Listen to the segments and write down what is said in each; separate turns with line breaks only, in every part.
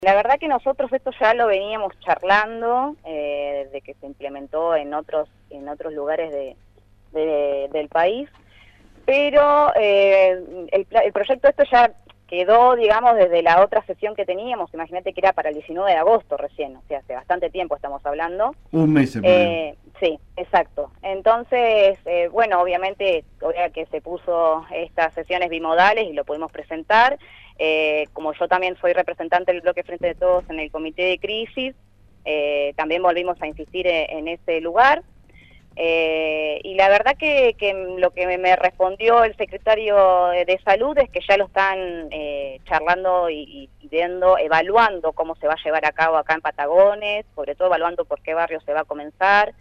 La verdad que nosotros esto ya lo veníamos charlando, de que se implementó en otros lugares del país, pero el proyecto esto ya quedó, digamos, desde la otra sesión que teníamos. Imagínate que era para el 19 de agosto recién, o sea, hace bastante tiempo estamos hablando.
Un mes se perdió.
Sí, exacto. Entonces, bueno, obviamente, ahora que se puso estas sesiones bimodales y lo pudimos presentar, como yo también soy representante del bloque Frente de Todos en el comité de crisis, también volvimos a insistir en ese lugar. Y la verdad que lo que me respondió el secretario de Salud es que ya lo están charlando y viendo, evaluando cómo se va a llevar a cabo acá en Patagones, sobre todo evaluando por qué barrio se va a comenzar,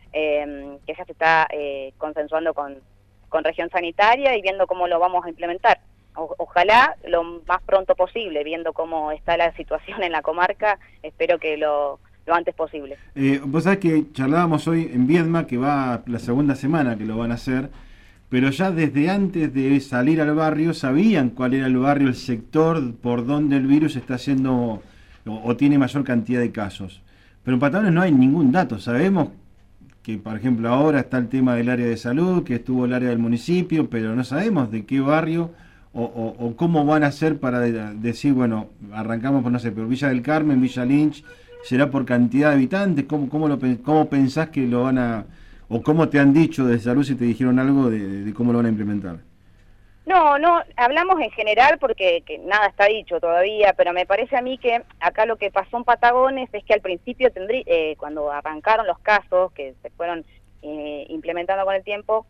que ya se está consensuando con región sanitaria y viendo cómo lo vamos a implementar. Ojalá lo más pronto posible, viendo cómo está la situación en la comarca, espero que lo antes posible.
Vos sabés que charlábamos hoy en Viedma, que va la segunda semana que lo van a hacer, pero ya desde antes de salir al barrio sabían cuál era el barrio, el sector por donde el virus está haciendo o tiene mayor cantidad de casos. Pero en Patagones no hay ningún dato. Sabemos que, por ejemplo, ahora está el tema del área de salud, que estuvo el área del municipio, pero no sabemos de qué barrio o cómo van a hacer para decir, bueno, arrancamos por, no sé, por Villa del Carmen, Villa Lynch. ¿Será por cantidad de habitantes? ¿Cómo pensás que lo van a... o cómo te han dicho de salud si te dijeron algo de cómo lo van a implementar?
No, hablamos en general porque que nada está dicho todavía, pero me parece a mí que acá lo que pasó en Patagones es que al principio cuando arrancaron los casos, que se fueron implementando con el tiempo,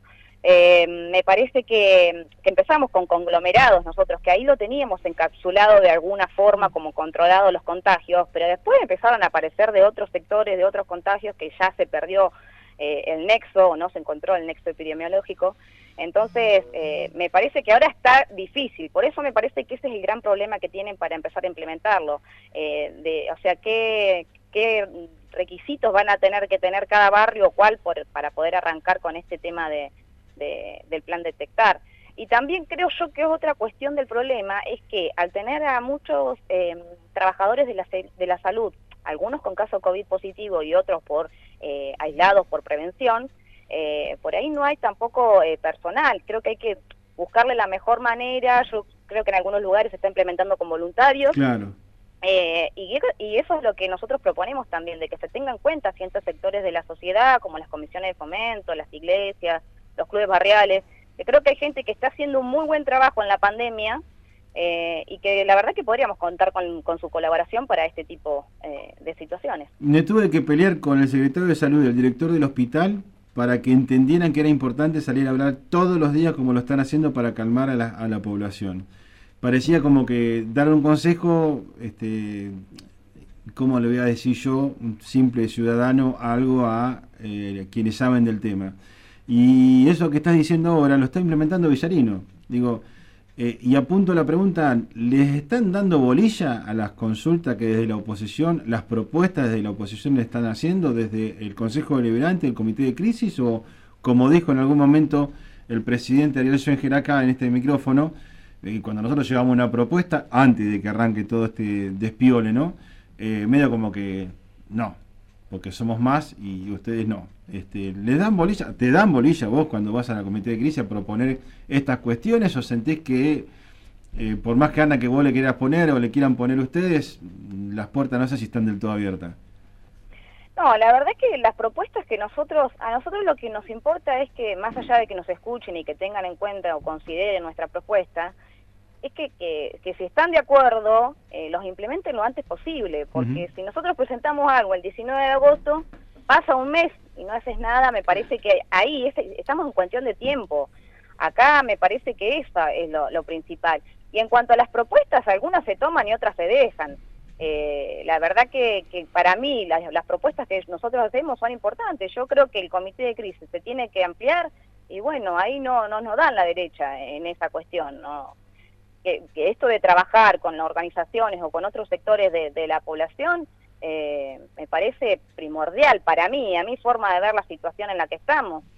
me parece que empezamos con conglomerados nosotros, que ahí lo teníamos encapsulado de alguna forma como controlado los contagios, pero después empezaron a aparecer de otros sectores, de otros contagios que ya se perdió el nexo, o no se encontró el nexo epidemiológico. Entonces, me parece que ahora está difícil, por eso me parece que ese es el gran problema que tienen para empezar a implementarlo. O sea, ¿qué requisitos van a tener que tener cada barrio o cuál para poder arrancar con este tema del plan detectar? Y también creo yo que otra cuestión del problema es que al tener a muchos trabajadores de la salud, algunos con caso COVID positivo y otros aislados por prevención, por ahí no hay tampoco personal. Creo que hay que buscarle la mejor manera. Yo creo que en algunos lugares se está implementando con voluntarios.
Claro.
Y eso es lo que nosotros proponemos también, de que se tengan en cuenta ciertos sectores de la sociedad, como las comisiones de fomento, las iglesias, los clubes barriales. Creo que hay gente que está haciendo un muy buen trabajo en la pandemia, y que la verdad que podríamos contar con su colaboración para este tipo de situaciones.
Me tuve que pelear con el secretario de salud y el director del hospital para que entendieran que era importante salir a hablar todos los días como lo están haciendo para calmar a la población. Parecía como que dar un consejo, ¿cómo le voy a decir yo, un simple ciudadano, algo a quienes saben del tema? Y eso que estás diciendo ahora lo está implementando Villarino. Digo, y apunto la pregunta, ¿les están dando bolilla a las consultas que desde la oposición, las propuestas desde la oposición le están haciendo desde el Consejo Deliberante, el Comité de Crisis, o como dijo en algún momento el presidente Ariel Schoenger acá en este micrófono, cuando nosotros llevamos una propuesta, antes de que arranque todo este despiole, ¿no? Medio como que no, porque somos más y ustedes no. ¿Les dan bolilla? ¿Te dan bolilla vos cuando vas a la comité de crisis a proponer estas cuestiones o sentís que por más que anda que vos le quieras poner o le quieran poner ustedes, las puertas no sé si están del todo abiertas?
No, la verdad es que las propuestas que a nosotros lo que nos importa es que más allá de que nos escuchen y que tengan en cuenta o consideren nuestra propuesta, es que si están de acuerdo, los implementen lo antes posible, porque si nosotros presentamos algo el 19 de agosto, pasa un mes y no haces nada, me parece que ahí estamos en cuestión de tiempo. Acá me parece que eso es lo principal. Y en cuanto a las propuestas, algunas se toman y otras se dejan. La verdad que para mí las propuestas que nosotros hacemos son importantes. Yo creo que el comité de crisis se tiene que ampliar y bueno, ahí no nos dan la derecha en esa cuestión, ¿no? Que esto de trabajar con las organizaciones o con otros sectores de la población me parece primordial para mí, a mi forma de ver la situación en la que estamos.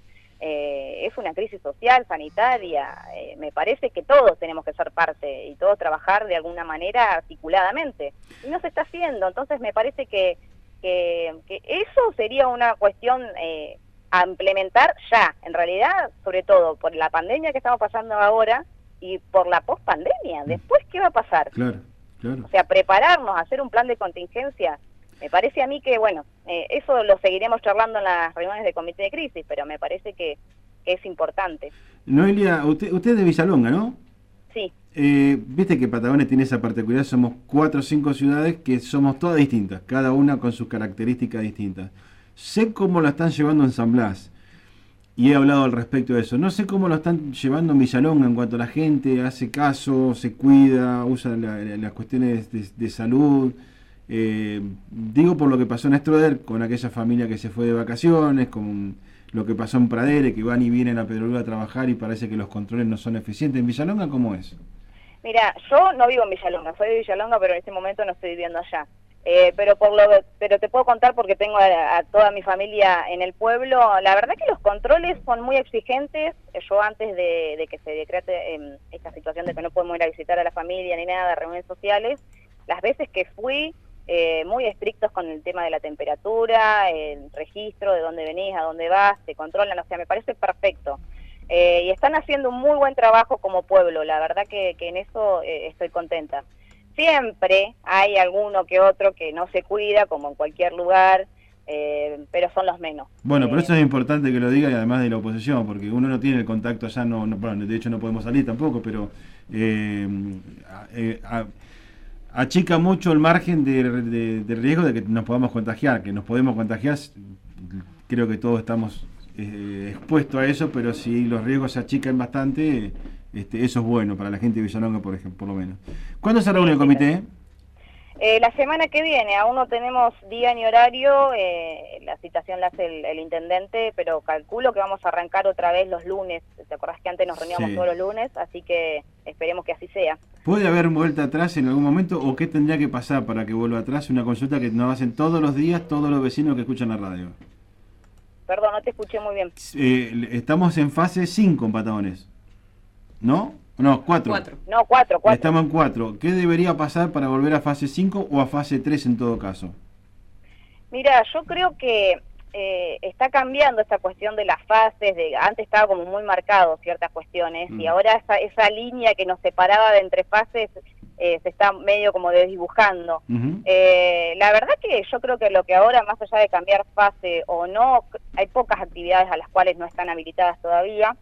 es una crisis social, sanitaria, me parece que todos tenemos que ser parte y todos trabajar de alguna manera articuladamente, y no se está haciendo. Entonces me parece que eso sería una cuestión a implementar ya, en realidad, sobre todo por la pandemia que estamos pasando ahora y por la pospandemia. Después, ¿qué va a pasar?
Claro, claro.
O sea, prepararnos, hacer un plan de contingencia. Me parece a mí que, bueno, eso lo seguiremos charlando en las reuniones de comité de crisis, pero me parece que es importante.
Noelia, usted es de Villalonga, ¿no?
Sí.
Viste que Patagones tiene esa particularidad, somos 4 o 5 ciudades que somos todas distintas, cada una con sus características distintas. Sé cómo la están llevando en San Blas, y he hablado al respecto de eso. No sé cómo lo están llevando en Villalonga en cuanto a la gente hace caso, se cuida, usa las cuestiones de salud. Digo por lo que pasó en Estroder, con aquella familia que se fue de vacaciones, con lo que pasó en Pradere, que van y vienen a Pedro Lula a trabajar y parece que los controles no son eficientes. ¿En Villalonga cómo es?
Mira, yo no vivo en Villalonga, soy de Villalonga, pero en este momento no estoy viviendo allá. Pero te puedo contar porque tengo a toda mi familia en el pueblo. La verdad que los controles son muy exigentes. Yo antes de que se decrete esta situación de que no podemos ir a visitar a la familia ni nada, de reuniones sociales, las veces que fui, muy estrictos con el tema de la temperatura, el registro de dónde venís, a dónde vas, te controlan, o sea, me parece perfecto. Y están haciendo un muy buen trabajo como pueblo, la verdad que en eso estoy contenta. Siempre hay alguno que otro que no se cuida, como en cualquier lugar, pero son los menos.
Bueno, por eso es importante que lo diga, y además de la oposición, porque uno no tiene el contacto allá, bueno, de hecho no podemos salir tampoco, pero achica mucho el margen de riesgo de que nos podamos contagiar, creo que todos estamos expuestos a eso, pero si los riesgos se achican bastante, eso es bueno para la gente de Villalonga, por ejemplo, por lo menos. ¿Cuándo se reúne el comité?
La semana que viene, aún no tenemos día ni horario, la citación la hace el intendente, pero calculo que vamos a arrancar otra vez los lunes. ¿Te acordás que antes nos reuníamos todos los lunes? Así que esperemos que así sea.
¿Puede haber vuelta atrás en algún momento o qué tendría que pasar para que vuelva atrás? Una consulta que nos hacen todos los días todos los vecinos que escuchan la radio.
Perdón, no te escuché muy bien.
Estamos en fase 5 en Patagones, ¿no? No, 4.
No, 4.
Estamos en 4. ¿Qué debería pasar para volver a fase 5 o a fase 3 en todo caso?
Mira, yo creo que está cambiando esta cuestión de las fases. Antes estaba como muy marcado ciertas cuestiones y ahora esa línea que nos separaba de entre fases se está medio como desdibujando. La verdad que yo creo que lo que ahora, más allá de cambiar fase o no, hay pocas actividades a las cuales no están habilitadas todavía.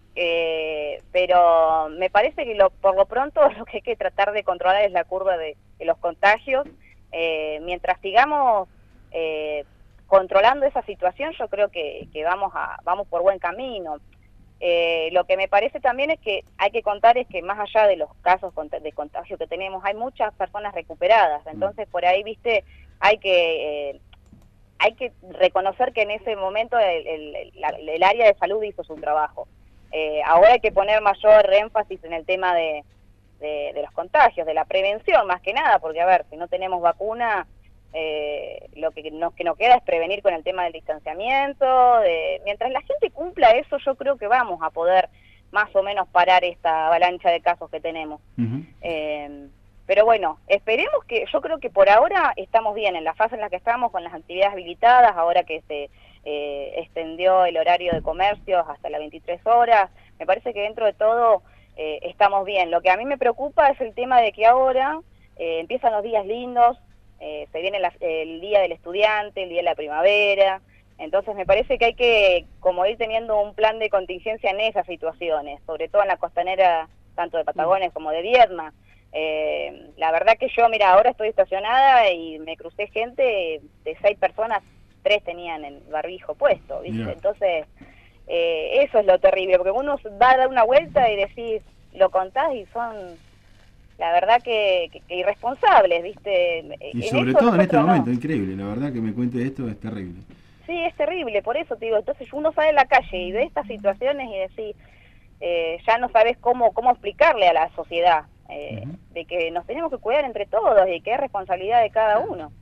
Pero me parece que por lo pronto lo que hay que tratar de controlar es la curva de los contagios. Mientras sigamos controlando esa situación, yo creo que vamos por buen camino. Lo que me parece también es que hay que contar es que más allá de los casos de contagio que tenemos, hay muchas personas recuperadas. Entonces por ahí, viste, hay que reconocer que en ese momento el área de salud hizo su trabajo. Ahora hay que poner mayor énfasis en el tema de los contagios, de la prevención más que nada, porque a ver, si no tenemos vacuna, lo que nos queda es prevenir con el tema del distanciamiento. Mientras la gente cumpla eso, yo creo que vamos a poder más o menos parar esta avalancha de casos que tenemos. Pero bueno, esperemos que, yo creo que por ahora estamos bien en la fase en la que estamos, con las actividades habilitadas, ahora que se extendió el horario de comercios hasta las 23 horas, me parece que dentro de todo estamos bien. Lo que a mí me preocupa es el tema de que ahora empiezan los días lindos, se viene el día del estudiante, el día de la primavera, entonces me parece que hay que como ir teniendo un plan de contingencia en esas situaciones, sobre todo en la costanera tanto de Patagones como de Viedma. La verdad que yo, mira, ahora estoy estacionada y me crucé gente de 6 personas, 3 tenían el barbijo puesto, ¿viste? Yeah. Entonces, eso es lo terrible, porque uno va a dar una vuelta y decís, lo contás y son, la verdad que irresponsables, ¿viste?
Y sobre todo en este momento, increíble, la verdad que me cuente esto es terrible.
Sí, es terrible, por eso te digo, entonces uno sale a la calle y ve estas situaciones y decís, ya no sabes cómo explicarle a la sociedad de que nos tenemos que cuidar entre todos y que es responsabilidad de cada uno.